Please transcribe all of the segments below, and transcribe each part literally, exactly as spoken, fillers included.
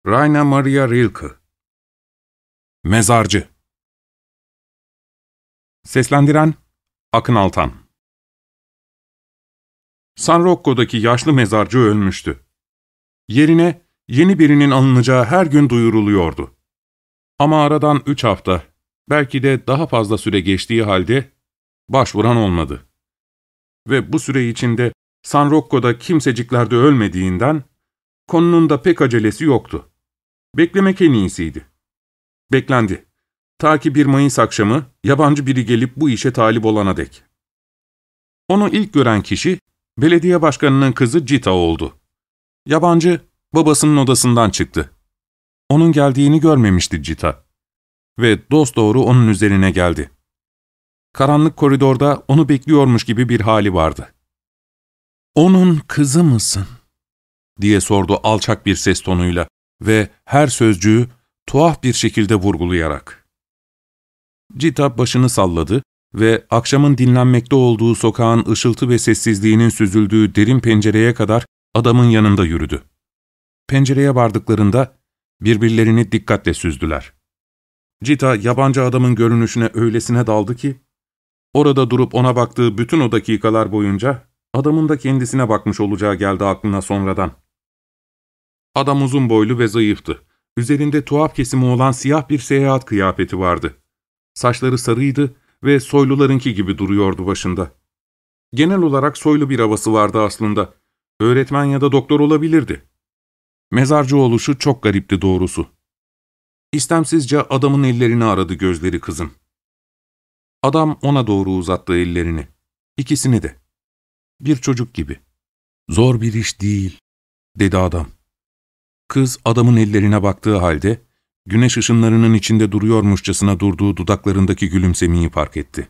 Rainer Maria Rilke. Mezarcı. Seslendiren Akın Altan. San Rocco'daki yaşlı mezarcı ölmüştü. Yerine yeni birinin alınacağı her gün duyuruluyordu. Ama aradan üç hafta, belki de daha fazla süre geçtiği halde başvuran olmadı. Ve bu süre içinde San Rocco'da kimsecikler de ölmediğinden konunun da pek acelesi yoktu. Beklemek en iyisiydi. Beklendi. Ta ki bir Mayıs akşamı yabancı biri gelip bu işe talip olana dek. Onu ilk gören kişi belediye başkanının kızı Cita oldu. Yabancı babasının odasından çıktı. Onun geldiğini görmemişti Cita. Ve dosdoğru onun üzerine geldi. Karanlık koridorda onu bekliyormuş gibi bir hali vardı. ''Onun kızı mısın?'' diye sordu alçak bir ses tonuyla ve her sözcüğü tuhaf bir şekilde vurgulayarak. Cita başını salladı ve akşamın dinlenmekte olduğu sokağın ışıltı ve sessizliğinin süzüldüğü derin pencereye kadar adamın yanında yürüdü. Pencereye vardıklarında birbirlerini dikkatle süzdüler. Cita yabancı adamın görünüşüne öylesine daldı ki, orada durup ona baktığı bütün o dakikalar boyunca adamın da kendisine bakmış olacağı geldi aklına sonradan. Adam uzun boylu ve zayıftı. Üzerinde tuhaf kesimi olan siyah bir seyahat kıyafeti vardı. Saçları sarıydı ve soylularınki gibi duruyordu başında. Genel olarak soylu bir havası vardı aslında. Öğretmen ya da doktor olabilirdi. Mezarcı oluşu çok garipti doğrusu. İstemsizce adamın ellerini aradı gözleri kızın. Adam ona doğru uzattı ellerini. İkisini de. Bir çocuk gibi. ''Zor bir iş değil'' dedi adam. Kız adamın ellerine baktığı halde, güneş ışınlarının içinde duruyormuşçasına durduğu dudaklarındaki gülümsemeyi fark etti.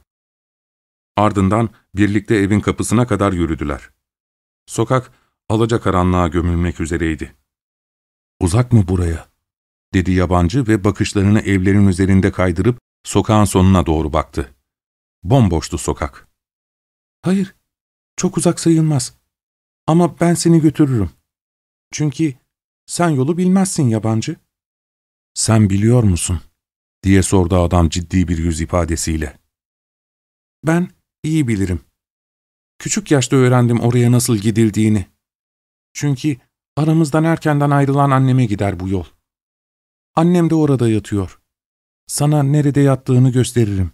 Ardından birlikte evin kapısına kadar yürüdüler. Sokak alacakaranlığa gömülmek üzereydi. ''Uzak mı buraya?'' dedi yabancı ve bakışlarını evlerin üzerinde kaydırıp sokağın sonuna doğru baktı. Bomboştu sokak. ''Hayır, çok uzak sayılmaz. Ama ben seni götürürüm. Çünkü sen yolu bilmezsin yabancı.'' ''Sen biliyor musun?'' diye sordu adam ciddi bir yüz ifadesiyle. ''Ben iyi bilirim. Küçük yaşta öğrendim oraya nasıl gidildiğini. Çünkü aramızdan erkenden ayrılan anneme gider bu yol. Annem de orada yatıyor. Sana nerede yattığını gösteririm.''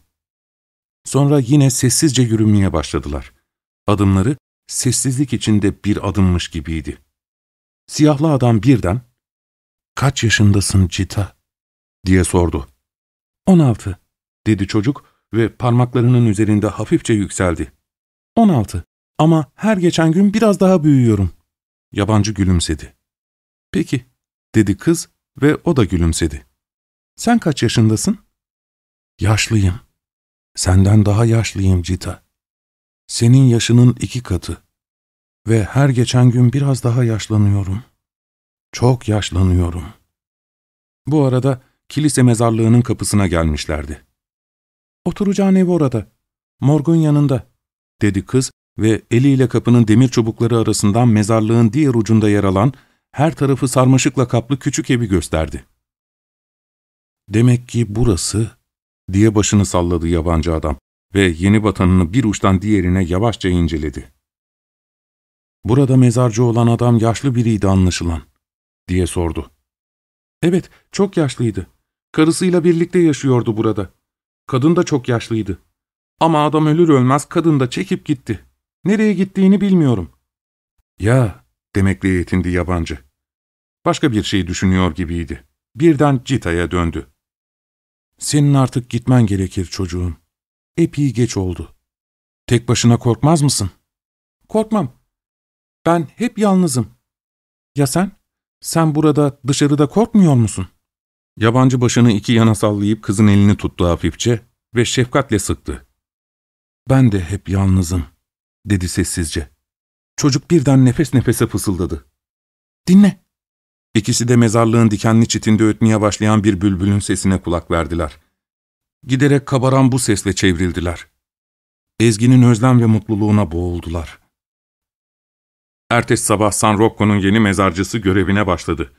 Sonra yine sessizce yürümeye başladılar. Adımları sessizlik içinde bir adımmış gibiydi. Siyahlı adam birden, ''Kaç yaşındasın Cita?'' diye sordu. ''On altı'' dedi çocuk ve parmaklarının üzerinde hafifçe yükseldi. ''On altı ama her geçen gün biraz daha büyüyorum.'' Yabancı gülümsedi. ''Peki'' dedi kız ve o da gülümsedi. ''Sen kaç yaşındasın?'' ''Yaşlıyım. Senden daha yaşlıyım Cita. Senin yaşının iki katı. Ve her geçen gün biraz daha yaşlanıyorum. Çok yaşlanıyorum.'' Bu arada kilise mezarlığının kapısına gelmişlerdi. ''Oturacağın ev orada, morgun yanında'' dedi kız ve eliyle kapının demir çubukları arasından mezarlığın diğer ucunda yer alan, her tarafı sarmaşıkla kaplı küçük evi gösterdi. ''Demek ki burası'' diye başını salladı yabancı adam ve yeni vatanını bir uçtan diğerine yavaşça inceledi. ''Burada mezarcı olan adam yaşlı biriydi anlaşılan'' diye sordu. ''Evet, çok yaşlıydı. Karısıyla birlikte yaşıyordu burada. Kadın da çok yaşlıydı. Ama adam ölür ölmez kadın da çekip gitti. Nereye gittiğini bilmiyorum.'' ''Ya'' demekle yetindi yabancı. Başka bir şey düşünüyor gibiydi. Birden Cita'ya döndü. ''Senin artık gitmen gerekir çocuğum. Epey geç oldu. Tek başına korkmaz mısın?'' ''Korkmam. Ben hep yalnızım. Ya sen? Sen burada dışarıda korkmuyor musun?'' Yabancı başını iki yana sallayıp kızın elini tuttu hafifçe ve şefkatle sıktı. ''Ben de hep yalnızım'' dedi sessizce. Çocuk birden nefes nefese fısıldadı. ''Dinle.'' İkisi de mezarlığın dikenli çitinde ötmeye başlayan bir bülbülün sesine kulak verdiler. Giderek kabaran bu sesle çevrildiler. Ezgi'nin özlem ve mutluluğuna boğuldular. Ertesi sabah San Rocco'nun yeni mezarcısı görevine başladı.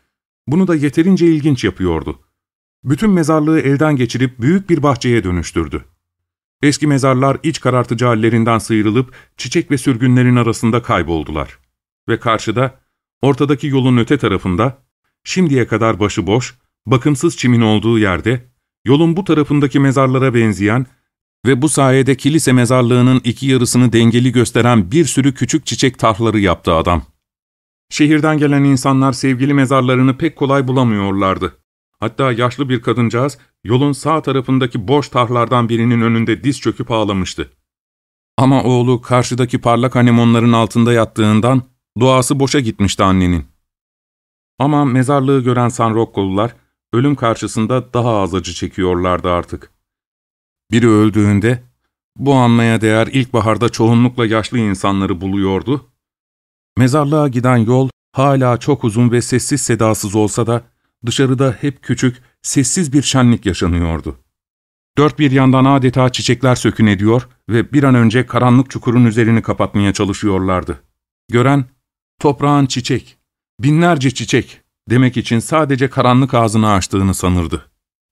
Bunu da yeterince ilginç yapıyordu. Bütün mezarlığı elden geçirip büyük bir bahçeye dönüştürdü. Eski mezarlar iç karartıcı hallerinden sıyrılıp çiçek ve sürgünlerin arasında kayboldular. Ve karşıda, ortadaki yolun öte tarafında, şimdiye kadar başıboş, bakımsız çimin olduğu yerde, yolun bu tarafındaki mezarlara benzeyen ve bu sayede kilise mezarlığının iki yarısını dengeli gösteren bir sürü küçük çiçek tarhları yaptı adam. Şehirden gelen insanlar sevgili mezarlarını pek kolay bulamıyorlardı. Hatta yaşlı bir kadıncağız, yolun sağ tarafındaki boş tarhlardan birinin önünde diz çöküp ağlamıştı. Ama oğlu karşıdaki parlak anemonların altında yattığından duası boşa gitmişti annenin. Ama mezarlığı gören San Rokkolular, ölüm karşısında daha az acı çekiyorlardı artık. Biri öldüğünde, bu anmaya değer ilkbaharda çoğunlukla yaşlı insanları buluyordu. Mezarlığa giden yol hala çok uzun ve sessiz sedasız olsa da, dışarıda hep küçük, sessiz bir şenlik yaşanıyordu. Dört bir yandan adeta çiçekler sökün ediyor ve bir an önce karanlık çukurun üzerini kapatmaya çalışıyorlardı. Gören, toprağın çiçek, binlerce çiçek demek için sadece karanlık ağzını açtığını sanırdı.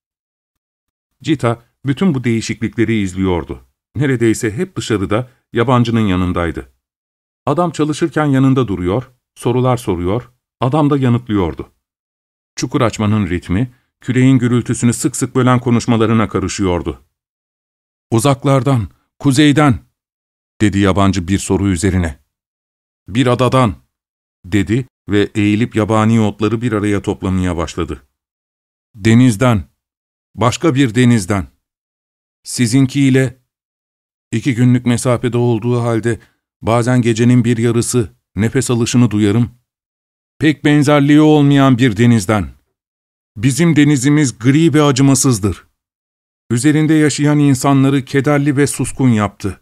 Cita, bütün bu değişiklikleri izliyordu. Neredeyse hep dışarıda, yabancının yanındaydı. Adam çalışırken yanında duruyor, sorular soruyor, adam da yanıtlıyordu. Çukur açmanın ritmi, küreğin gürültüsünü sık sık bölen konuşmalarına karışıyordu. ''Uzaklardan, kuzeyden'' dedi yabancı bir soru üzerine. ''Bir adadan'' dedi ve eğilip yabani otları bir araya toplamaya başladı. ''Denizden, başka bir denizden. Sizinkiyle iki günlük mesafede olduğu halde bazen gecenin bir yarısı nefes alışını duyarım. Pek benzerliği olmayan bir denizden. Bizim denizimiz gri ve acımasızdır. Üzerinde yaşayan insanları kederli ve suskun yaptı.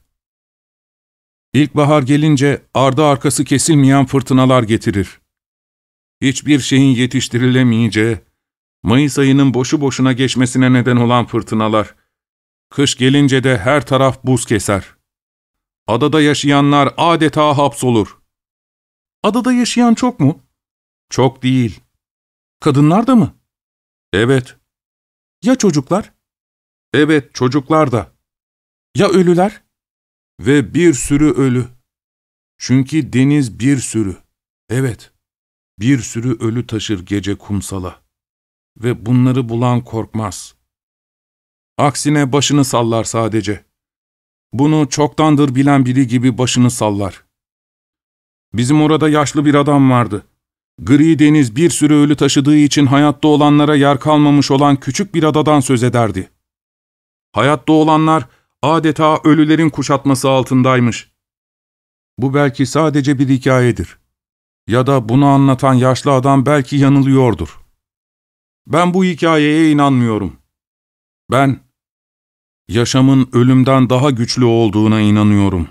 İlkbahar gelince ardı arkası kesilmeyen fırtınalar getirir. Hiçbir şeyin yetiştirilemeyeceği, Mayıs ayının boşu boşuna geçmesine neden olan fırtınalar, kış gelince de her taraf buz keser. Adada yaşayanlar adeta hapsolur. Adada yaşayan çok mu? Çok değil. Kadınlar da mı? Evet. Ya çocuklar? Evet, çocuklar da. Ya ölüler? Ve bir sürü ölü. Çünkü deniz bir sürü. Evet, bir sürü ölü taşır gece kumsala. Ve bunları bulan korkmaz. Aksine başını sallar sadece. Bunu çoktandır bilen biri gibi başını sallar. Bizim orada yaşlı bir adam vardı. Gri deniz bir sürü ölü taşıdığı için hayatta olanlara yer kalmamış olan küçük bir adadan söz ederdi. Hayatta olanlar adeta ölülerin kuşatması altındaymış. Bu belki sadece bir hikayedir. Ya da bunu anlatan yaşlı adam belki yanılıyordur. Ben bu hikayeye inanmıyorum. Ben, yaşamın ölümden daha güçlü olduğuna inanıyorum.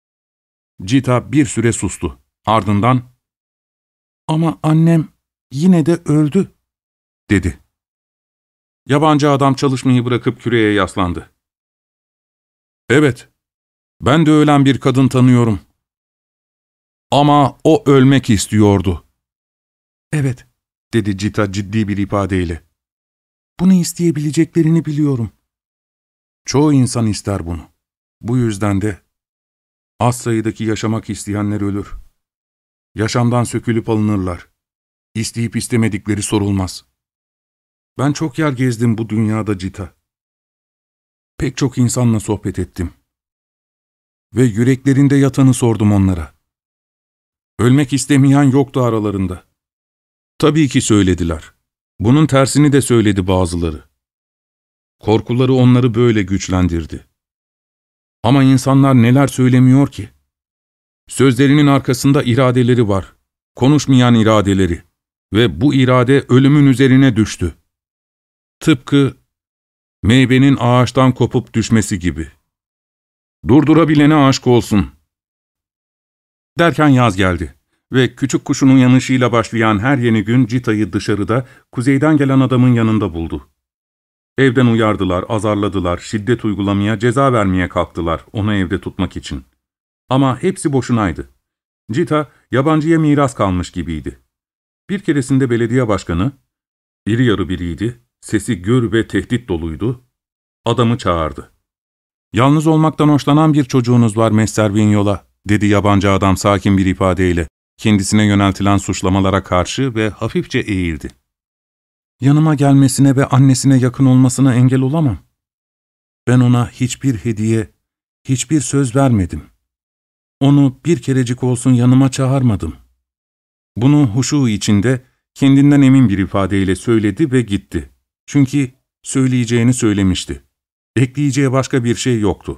Cita bir süre sustu. Ardından, ''Ama annem yine de öldü.'' dedi. Yabancı adam çalışmayı bırakıp küreye yaslandı. ''Evet, ben de ölen bir kadın tanıyorum. Ama o ölmek istiyordu.'' ''Evet.'' dedi Cita ciddi bir ifadeyle. ''Bunu isteyebileceklerini biliyorum. Çoğu insan ister bunu. Bu yüzden de az sayıdaki yaşamak isteyenler ölür. Yaşamdan sökülüp alınırlar. İsteyip istemedikleri sorulmaz. Ben çok yer gezdim bu dünyada Cita. Pek çok insanla sohbet ettim. Ve yüreklerinde yatanı sordum onlara. Ölmek istemeyen yoktu aralarında. Tabii ki söylediler. Bunun tersini de söyledi bazıları. Korkuları onları böyle güçlendirdi. Ama insanlar neler söylemiyor ki? Sözlerinin arkasında iradeleri var. Konuşmayan iradeleri. Ve bu irade ölümün üzerine düştü. Tıpkı meyvenin ağaçtan kopup düşmesi gibi. Durdurabilene aşk olsun. Derken yaz geldi ve küçük kuşun uyanışıyla başlayan her yeni gün Cita'yı dışarıda, kuzeyden gelen adamın yanında buldu. Evden uyardılar, azarladılar, şiddet uygulamaya, ceza vermeye kalktılar onu evde tutmak için. Ama hepsi boşunaydı. Cita, yabancıya miras kalmış gibiydi. Bir keresinde belediye başkanı, İri yarı biriydi, sesi gür ve tehdit doluydu. Adamı çağırdı. ''Yalnız olmaktan hoşlanan bir çocuğunuz var Messer Vignola'' dedi yabancı adam sakin bir ifadeyle, kendisine yöneltilen suçlamalara karşı ve hafifçe eğildi. ''Yanıma gelmesine ve annesine yakın olmasına engel olamam. Ben ona hiçbir hediye, hiçbir söz vermedim. Onu bir kerecik olsun yanıma çağırmadım.'' Bunu huşu içinde, kendinden emin bir ifadeyle söyledi ve gitti. Çünkü söyleyeceğini söylemişti. Ekleyeceği başka bir şey yoktu.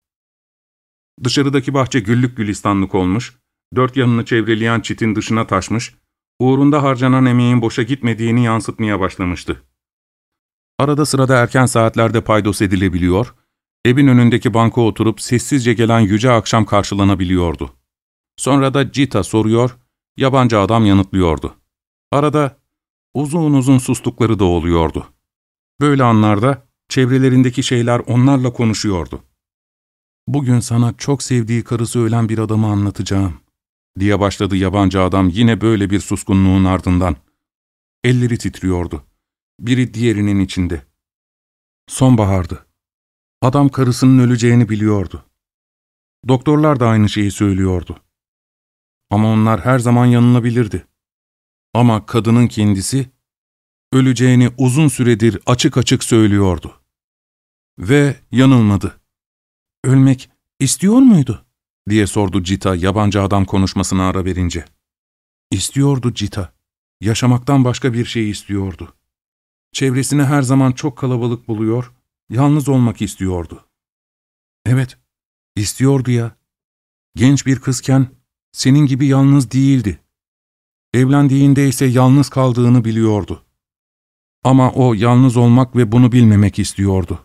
Dışarıdaki bahçe güllük gülistanlık olmuş, dört yanını çevreleyen çitin dışına taşmış, uğrunda harcanan emeğin boşa gitmediğini yansıtmaya başlamıştı. Arada sırada erken saatlerde paydos edilebiliyor, evin önündeki banka oturup sessizce gelen yüce akşam karşılanabiliyordu. Sonra da Cita soruyor, yabancı adam yanıtlıyordu. Arada uzun uzun sustukları da oluyordu. Böyle anlarda çevrelerindeki şeyler onlarla konuşuyordu. ''Bugün sana çok sevdiği karısı ölen bir adamı anlatacağım.'' diye başladı yabancı adam yine böyle bir suskunluğun ardından. Elleri titriyordu. Biri diğerinin içinde. Sonbahardı. Adam karısının öleceğini biliyordu. Doktorlar da aynı şeyi söylüyordu. Ama onlar her zaman yanılabilirdi. Ama kadının kendisi, öleceğini uzun süredir açık açık söylüyordu. Ve yanılmadı. ''Ölmek istiyor muydu?'' diye sordu Cita yabancı adam konuşmasına ara verince. İstiyordu Cita. Yaşamaktan başka bir şey istiyordu. Çevresini her zaman çok kalabalık buluyor, yalnız olmak istiyordu. Evet, istiyordu ya. Genç bir kızken senin gibi yalnız değildi. Evlendiğinde ise yalnız kaldığını biliyordu. Ama o yalnız olmak ve bunu bilmemek istiyordu.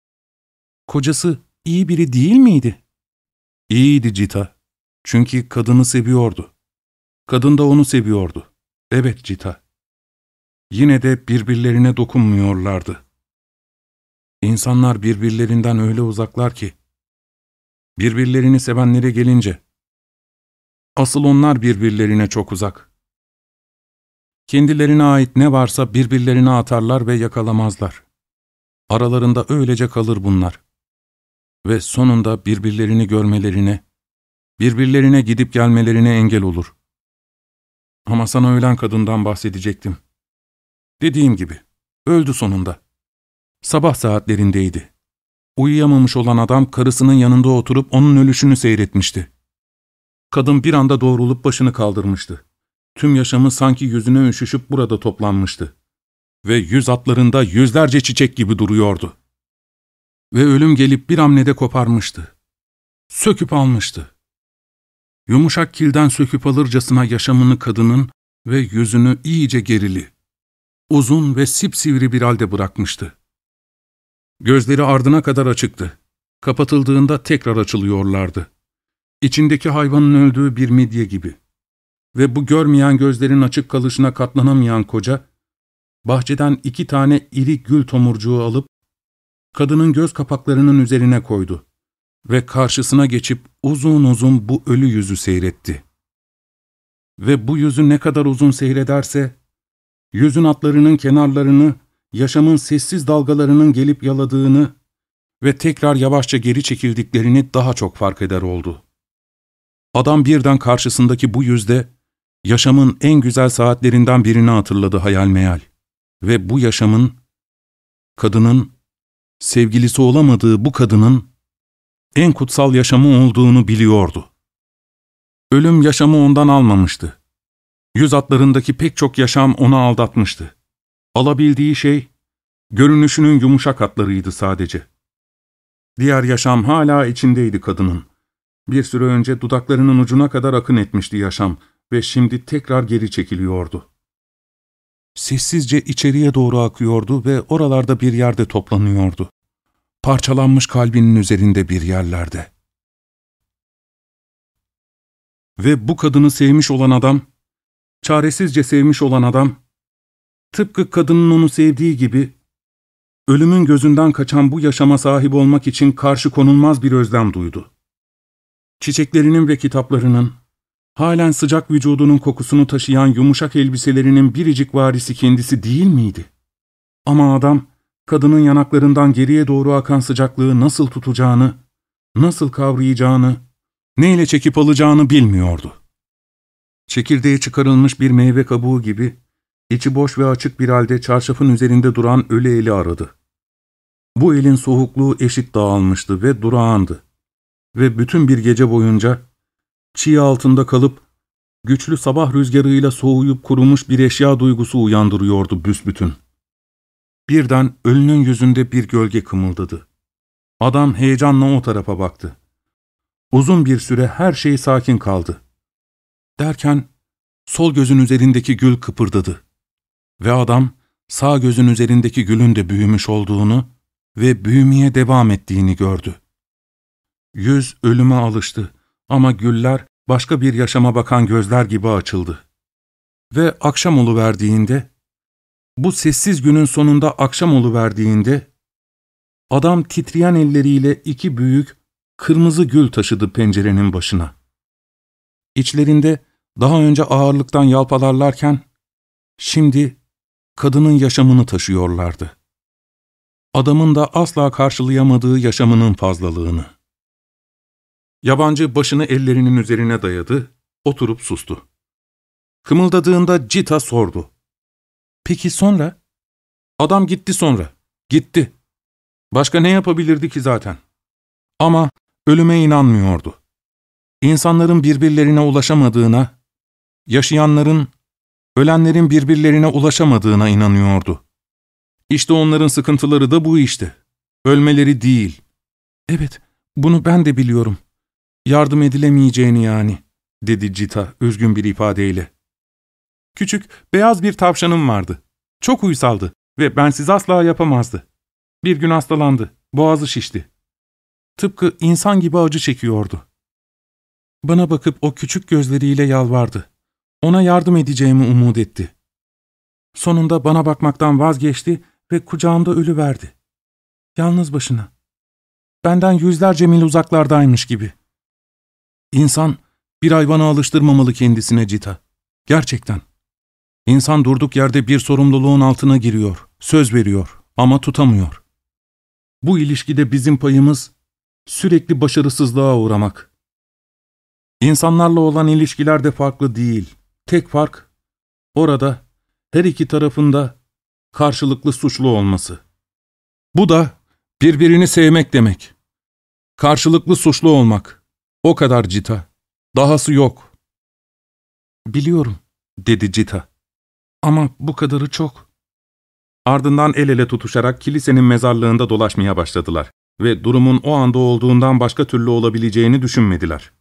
Kocası iyi biri değil miydi? İyiydi Cita. Çünkü kadını seviyordu. Kadın da onu seviyordu. Evet Cita. Yine de birbirlerine dokunmuyorlardı. İnsanlar birbirlerinden öyle uzaklar ki. Birbirlerini sevenlere gelince. Asıl onlar birbirlerine çok uzak. Kendilerine ait ne varsa birbirlerine atarlar ve yakalamazlar. Aralarında öylece kalır bunlar. Ve sonunda birbirlerini görmelerine, birbirlerine gidip gelmelerine engel olur. Ama sana ölen kadından bahsedecektim. Dediğim gibi, öldü sonunda. Sabah saatlerindeydi. Uyuyamamış olan adam karısının yanında oturup onun ölüşünü seyretmişti. Kadın bir anda doğrulup başını kaldırmıştı. Tüm yaşamı sanki yüzüne üşüşüp burada toplanmıştı. Ve yüz atlarında yüzlerce çiçek gibi duruyordu. Ve ölüm gelip bir hamlede koparmıştı. Söküp almıştı. Yumuşak kilden söküp alırcasına yaşamını kadının ve yüzünü iyice gerili, uzun ve sipsivri bir halde bırakmıştı. Gözleri ardına kadar açıktı. Kapatıldığında tekrar açılıyorlardı. İçindeki hayvanın öldüğü bir midye gibi. Ve bu görmeyen gözlerin açık kalışına katlanamayan koca, bahçeden iki tane iri gül tomurcuğu alıp, kadının göz kapaklarının üzerine koydu ve karşısına geçip uzun uzun bu ölü yüzü seyretti. Ve bu yüzü ne kadar uzun seyrederse, yüzün hatlarının kenarlarını, yaşamın sessiz dalgalarının gelip yaladığını ve tekrar yavaşça geri çekildiklerini daha çok fark eder oldu. Adam birden karşısındaki bu yüzde, yaşamın en güzel saatlerinden birini hatırladı hayal meyal. Ve bu yaşamın, kadının, sevgilisi olamadığı bu kadının, en kutsal yaşamı olduğunu biliyordu. Ölüm yaşamı ondan almamıştı. Yüz atlarındaki pek çok yaşam onu aldatmıştı. Alabildiği şey, görünüşünün yumuşak hatlarıydı sadece. Diğer yaşam hala içindeydi kadının. Bir süre önce dudaklarının ucuna kadar akın etmişti yaşam ve şimdi tekrar geri çekiliyordu. Sessizce içeriye doğru akıyordu ve oralarda bir yerde toplanıyordu. Parçalanmış kalbinin üzerinde bir yerlerde. Ve bu kadını sevmiş olan adam, çaresizce sevmiş olan adam, tıpkı kadının onu sevdiği gibi, ölümün gözünden kaçan bu yaşama sahip olmak için karşı konulmaz bir özlem duydu. Çiçeklerinin ve kitaplarının, Halen sıcak vücudunun kokusunu taşıyan yumuşak elbiselerinin biricik varisi kendisi değil miydi? Ama adam, kadının yanaklarından geriye doğru akan sıcaklığı nasıl tutacağını, nasıl kavrayacağını, neyle çekip alacağını bilmiyordu. Çekirdeği çıkarılmış bir meyve kabuğu gibi, içi boş ve açık bir halde çarşafın üzerinde duran ölü eli aradı. Bu elin soğukluğu eşit dağılmıştı ve durağandı. Ve bütün bir gece boyunca, çiğ altında kalıp, güçlü sabah rüzgarıyla soğuyup kurumuş bir eşya duygusu uyandırıyordu büsbütün. Birden ölünün yüzünde bir gölge kımıldadı. Adam heyecanla o tarafa baktı. Uzun bir süre her şey sakin kaldı. Derken sol gözün üzerindeki gül kıpırdadı. Ve adam sağ gözün üzerindeki gülün de büyümüş olduğunu ve büyümeye devam ettiğini gördü. Yüz ölüme alıştı ama güller başka bir yaşama bakan gözler gibi açıldı. Ve akşam oluverdiğinde, bu sessiz günün sonunda akşam oluverdiğinde, adam titreyen elleriyle iki büyük, kırmızı gül taşıdı pencerenin başına. İçlerinde daha önce ağırlıktan yalpalarlarken, şimdi kadının yaşamını taşıyorlardı. Adamın da asla karşılayamadığı yaşamının fazlalığını. Yabancı başını ellerinin üzerine dayadı, oturup sustu. Kımıldadığında Cita sordu. Peki sonra? Adam gitti sonra. Gitti. Başka ne yapabilirdi ki zaten? Ama ölüme inanmıyordu. İnsanların birbirlerine ulaşamadığına, yaşayanların, ölenlerin birbirlerine ulaşamadığına inanıyordu. İşte onların sıkıntıları da bu işte. Ölmeleri değil. Evet, bunu ben de biliyorum. Yardım edilemeyeceğini yani, dedi Cita üzgün bir ifadeyle. Küçük, beyaz bir tavşanım vardı. Çok uysaldı ve bensiz asla yapamazdı. Bir gün hastalandı, boğazı şişti. Tıpkı insan gibi acı çekiyordu. Bana bakıp o küçük gözleriyle yalvardı. Ona yardım edeceğimi umut etti. Sonunda bana bakmaktan vazgeçti ve kucağımda ölüverdi. Yalnız başına. Benden yüzlerce mil uzaklardaymış gibi. İnsan bir hayvana alıştırmamalı kendisine Cita. Gerçekten. İnsan durduk yerde bir sorumluluğun altına giriyor, söz veriyor ama tutamıyor. Bu ilişkide bizim payımız sürekli başarısızlığa uğramak. İnsanlarla olan ilişkiler de farklı değil. Tek fark, orada her iki tarafında karşılıklı suçlu olması. Bu da birbirini sevmek demek. Karşılıklı suçlu olmak. O kadar Cita. Dahası yok. Biliyorum, dedi Cita. Ama bu kadarı çok. Ardından el ele tutuşarak kilisenin mezarlığında dolaşmaya başladılar ve durumun o anda olduğundan başka türlü olabileceğini düşünmediler.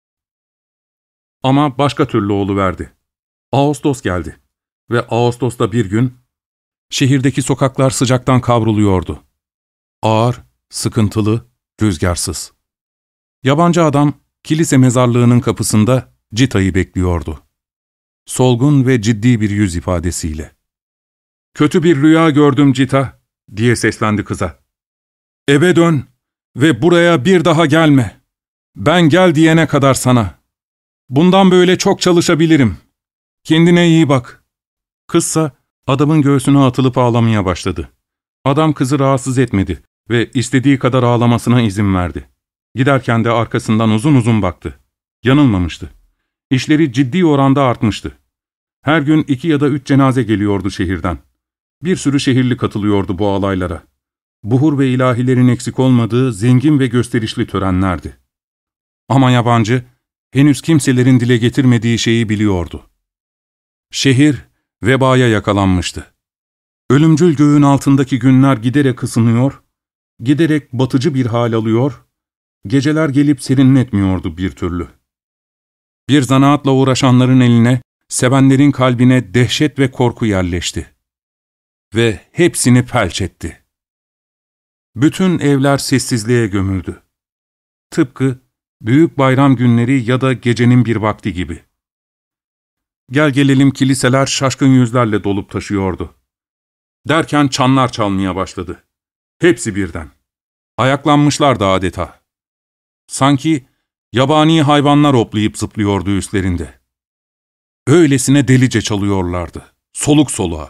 Ama başka türlü oluverdi. Ağustos geldi ve Ağustos'ta bir gün şehirdeki sokaklar sıcaktan kavruluyordu. Ağır, sıkıntılı, rüzgarsız. Yabancı adam kilise mezarlığının kapısında Cita'yı bekliyordu. Solgun ve ciddi bir yüz ifadesiyle. ''Kötü bir rüya gördüm Cita'' diye seslendi kıza. ''Eve dön ve buraya bir daha gelme. Ben gel diyene kadar sana. Bundan böyle çok çalışabilirim. Kendine iyi bak.'' Kızsa adamın göğsüne atılıp ağlamaya başladı. Adam kızı rahatsız etmedi ve istediği kadar ağlamasına izin verdi. Giderken de arkasından uzun uzun baktı. Yanılmamıştı. İşleri ciddi oranda artmıştı. Her gün iki ya da üç cenaze geliyordu şehirden. Bir sürü şehirli katılıyordu bu alaylara. Buhur ve ilahilerin eksik olmadığı zengin ve gösterişli törenlerdi. Ama yabancı, henüz kimselerin dile getirmediği şeyi biliyordu. Şehir, vebaya yakalanmıştı. Ölümcül göğün altındaki günler giderek ısınıyor, giderek batıcı bir hal alıyor, geceler gelip serinletmiyordu bir türlü. Bir zanaatla uğraşanların eline, sevenlerin kalbine dehşet ve korku yerleşti. Ve hepsini felç etti. Bütün evler sessizliğe gömüldü. Tıpkı büyük bayram günleri ya da gecenin bir vakti gibi. Gel gelelim kiliseler şaşkın yüzlerle dolup taşıyordu. Derken çanlar çalmaya başladı. Hepsi birden. Ayaklanmışlardı adeta. Sanki Yabani hayvanlar hoplayıp zıplıyordu üstlerinde. Öylesine delice çalıyorlardı, soluk soluğa.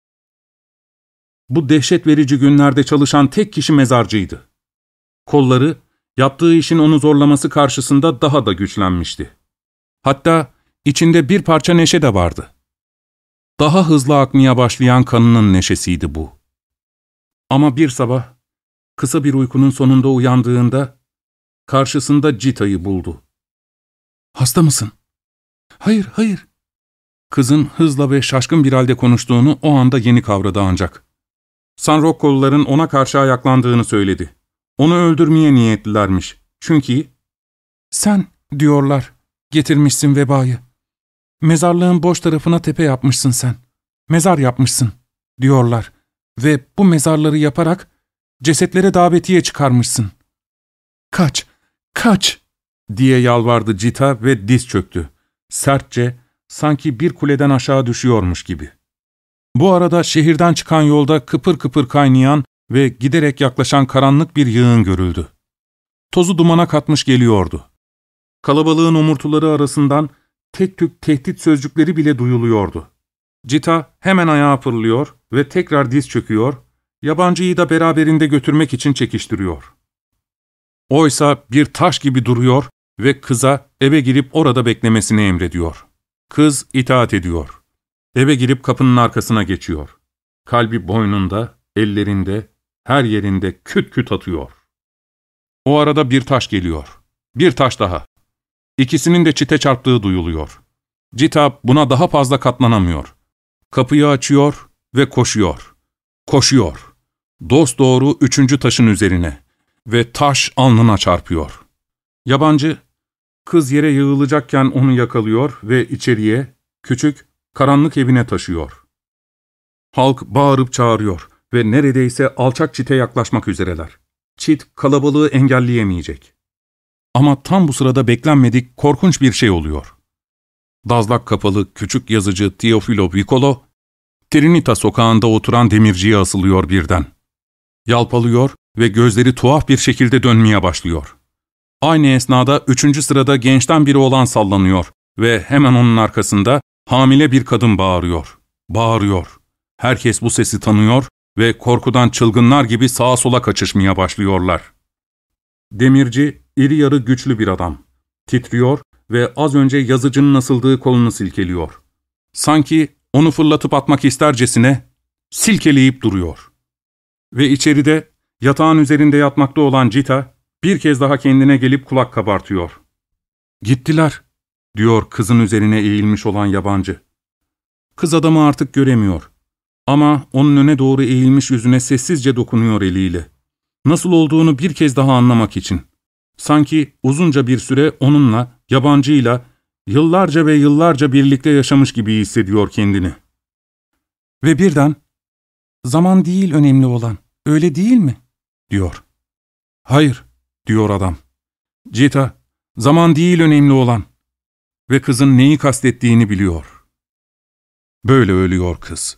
Bu dehşet verici günlerde çalışan tek kişi mezarcıydı. Kolları, yaptığı işin onu zorlaması karşısında daha da güçlenmişti. Hatta içinde bir parça neşe de vardı. Daha hızlı akmaya başlayan kanının neşesiydi bu. Ama bir sabah, kısa bir uykunun sonunda uyandığında, karşısında Cita'yı buldu. ''Hasta mısın?'' ''Hayır, hayır.'' Kızın hızla ve şaşkın bir halde konuştuğunu o anda yeni kavradı ancak. Sanrokkolların ona karşı ayaklandığını söyledi. Onu öldürmeye niyetlilermiş. Çünkü ''Sen'' diyorlar, ''getirmişsin vebayı. Mezarlığın boş tarafına tepe yapmışsın sen. Mezar yapmışsın.'' diyorlar. ''Ve bu mezarları yaparak cesetlere davetiye çıkarmışsın. Kaç, kaç!'' diye yalvardı Cita ve diz çöktü. Sertçe, sanki bir kuleden aşağı düşüyormuş gibi. Bu arada şehirden çıkan yolda kıpır kıpır kaynayan ve giderek yaklaşan karanlık bir yığın görüldü. Tozu dumana katmış geliyordu. Kalabalığın omurtuları arasından tek tük tehdit sözcükleri bile duyuluyordu. Cita hemen ayağa fırlıyor ve tekrar diz çöküyor, yabancıyı da beraberinde götürmek için çekiştiriyor. Oysa bir taş gibi duruyor ve kıza eve girip orada beklemesini emrediyor. Kız itaat ediyor. Eve girip kapının arkasına geçiyor. Kalbi boynunda, ellerinde, her yerinde küt küt atıyor. O arada bir taş geliyor. Bir taş daha. İkisinin de çite çarptığı duyuluyor. Cita buna daha fazla katlanamıyor. Kapıyı açıyor ve koşuyor. Koşuyor. Dosdoğru üçüncü taşın üzerine. Ve taş alnına çarpıyor. Yabancı, kız yere yığılacakken onu yakalıyor ve içeriye, küçük, karanlık evine taşıyor. Halk bağırıp çağırıyor ve neredeyse alçak çite yaklaşmak üzereler. Çit kalabalığı engelleyemeyecek. Ama tam bu sırada beklenmedik korkunç bir şey oluyor. Dazlak kapalı küçük yazıcı Teofilo Vicolo, Trinita sokağında oturan demirciye asılıyor birden. Yalpalıyor ve gözleri tuhaf bir şekilde dönmeye başlıyor. Aynı esnada üçüncü sırada gençten biri olan sallanıyor ve hemen onun arkasında hamile bir kadın bağırıyor. Bağırıyor. Herkes bu sesi tanıyor ve korkudan çılgınlar gibi sağa sola kaçışmaya başlıyorlar. Demirci, iri yarı güçlü bir adam. Titriyor ve az önce yazıcının asıldığı kolunu silkeliyor. Sanki onu fırlatıp atmak istercesine silkeleyip duruyor. Ve içeride yatağın üzerinde yatmakta olan Cita bir kez daha kendine gelip kulak kabartıyor. ''Gittiler'' diyor kızın üzerine eğilmiş olan yabancı. Kız adamı artık göremiyor. Ama onun öne doğru eğilmiş yüzüne sessizce dokunuyor eliyle. Nasıl olduğunu bir kez daha anlamak için. Sanki uzunca bir süre onunla, yabancıyla, yıllarca ve yıllarca birlikte yaşamış gibi hissediyor kendini. Ve birden, ''Zaman değil önemli olan, öyle değil mi?'' diyor. ''Hayır'' diyor adam. ''Cita, zaman değil önemli olan.'' Ve kızın neyi kastettiğini biliyor. Böyle ölüyor kız.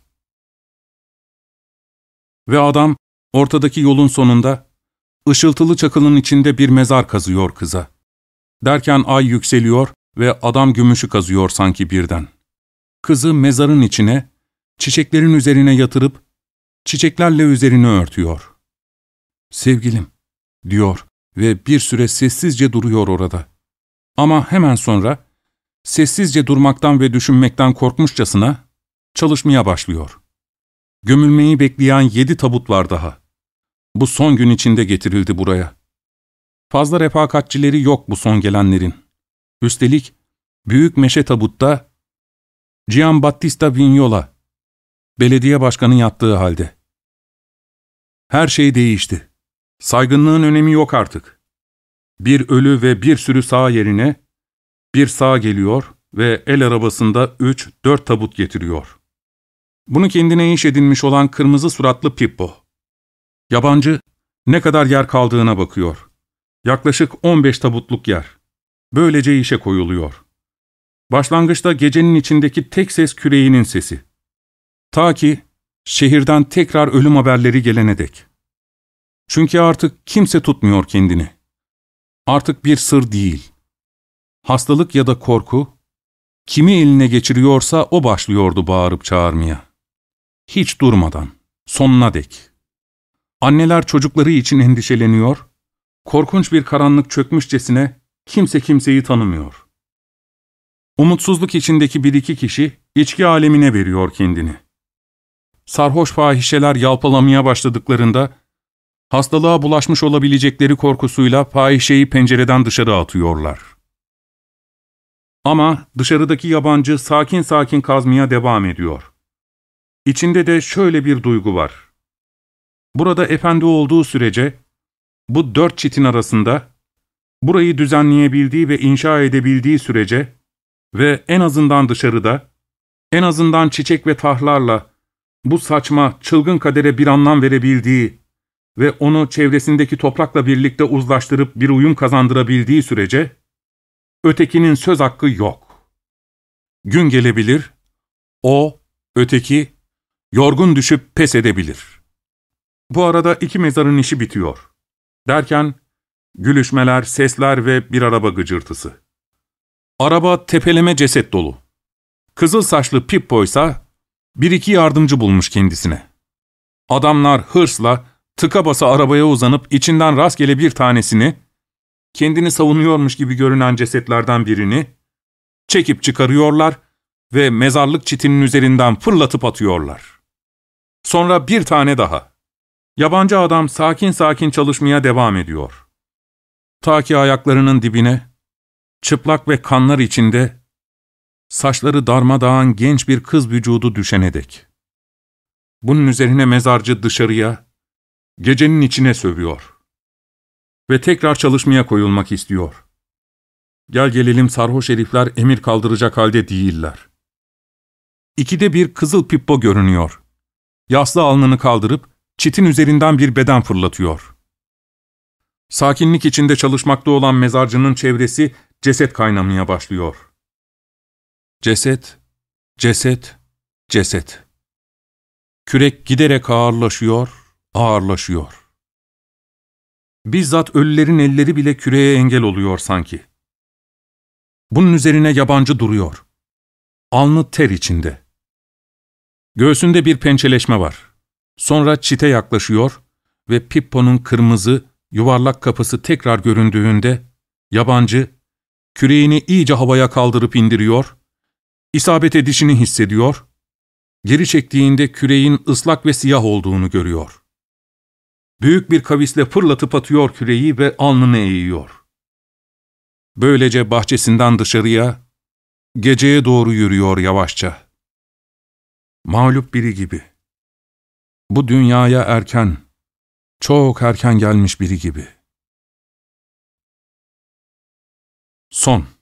Ve adam, ortadaki yolun sonunda, ışıltılı çakılın içinde bir mezar kazıyor kıza. Derken ay yükseliyor ve adam gümüşü kazıyor sanki birden. Kızı mezarın içine, çiçeklerin üzerine yatırıp, çiçeklerle üzerini örtüyor. ''Sevgilim'' diyor ve bir süre sessizce duruyor orada. Ama hemen sonra, sessizce durmaktan ve düşünmekten korkmuşçasına, çalışmaya başlıyor. Gömülmeyi bekleyen yedi tabut var daha. Bu son gün içinde getirildi buraya. Fazla refakatçileri yok bu son gelenlerin. Üstelik, büyük meşe tabutta, Giambattista Vignola, belediye başkanı yattığı halde. Her şey değişti. Saygınlığın önemi yok artık. Bir ölü ve bir sürü sağ yerine, bir sağ geliyor ve el arabasında üç, dört tabut getiriyor. Bunu kendine iş edinmiş olan kırmızı suratlı Pippo. Yabancı, ne kadar yer kaldığına bakıyor. Yaklaşık on beş tabutluk yer. Böylece işe koyuluyor. Başlangıçta gecenin içindeki tek ses küreğinin sesi. Ta ki şehirden tekrar ölüm haberleri gelene dek. Çünkü artık kimse tutmuyor kendini. Artık bir sır değil, Hastalık ya da korku, kimi eline geçiriyorsa o başlıyordu bağırıp çağırmaya. Hiç durmadan, sonuna dek. Anneler çocukları için endişeleniyor, korkunç bir karanlık çökmüşçesine kimse kimseyi tanımıyor. Umutsuzluk içindeki bir iki kişi içki alemine veriyor kendini. Sarhoş fahişeler yalpalamaya başladıklarında, hastalığa bulaşmış olabilecekleri korkusuyla fahişeyi pencereden dışarı atıyorlar. Ama dışarıdaki yabancı sakin sakin kazmaya devam ediyor. İçinde de şöyle bir duygu var. Burada efendi olduğu sürece, bu dört çitin arasında, burayı düzenleyebildiği ve inşa edebildiği sürece ve en azından dışarıda, en azından çiçek ve tahlarla bu saçma, çılgın kadere bir anlam verebildiği ve onu çevresindeki toprakla birlikte uzlaştırıp bir uyum kazandırabildiği sürece, ötekinin söz hakkı yok. Gün gelebilir, o, öteki, yorgun düşüp pes edebilir. Bu arada iki mezarın işi bitiyor. Derken, gülüşmeler, sesler ve bir araba gıcırtısı. Araba tepeleme ceset dolu. Kızıl saçlı Pippo ise bir iki yardımcı bulmuş kendisine. Adamlar hırsla, tıka basa arabaya uzanıp içinden rastgele bir tanesini, kendini savunuyormuş gibi görünen cesetlerden birini, çekip çıkarıyorlar ve mezarlık çitinin üzerinden fırlatıp atıyorlar. Sonra bir tane daha. Yabancı adam sakin sakin çalışmaya devam ediyor. Ta ki ayaklarının dibine, çıplak ve kanlar içinde, saçları darmadağın genç bir kız vücudu düşene dek. Bunun üzerine mezarcı dışarıya, gecenin içine sövüyor. Ve tekrar çalışmaya koyulmak istiyor. Gel gelelim sarhoş herifler emir kaldıracak halde değiller. İkide bir kızıl Pippo görünüyor. Yaslı alnını kaldırıp çitin üzerinden bir beden fırlatıyor. Sakinlik içinde çalışmakta olan mezarcının çevresi ceset kaynamaya başlıyor. Ceset, ceset, ceset. Kürek giderek ağırlaşıyor, ağırlaşıyor. Bizzat ölülerin elleri bile küreğe engel oluyor sanki. Bunun üzerine yabancı duruyor. Alnı ter içinde. Göğsünde bir pençeleşme var. Sonra çite yaklaşıyor ve Pippo'nun kırmızı, yuvarlak kapısı tekrar göründüğünde, yabancı, küreğini iyice havaya kaldırıp indiriyor, isabet edişini hissediyor, geri çektiğinde küreğin ıslak ve siyah olduğunu görüyor. Büyük bir kavisle fırlatıp atıyor küreği ve alnını eğiyor. Böylece bahçesinden dışarıya, geceye doğru yürüyor yavaşça. Mağlup biri gibi. Bu dünyaya erken, çok erken gelmiş biri gibi. Son.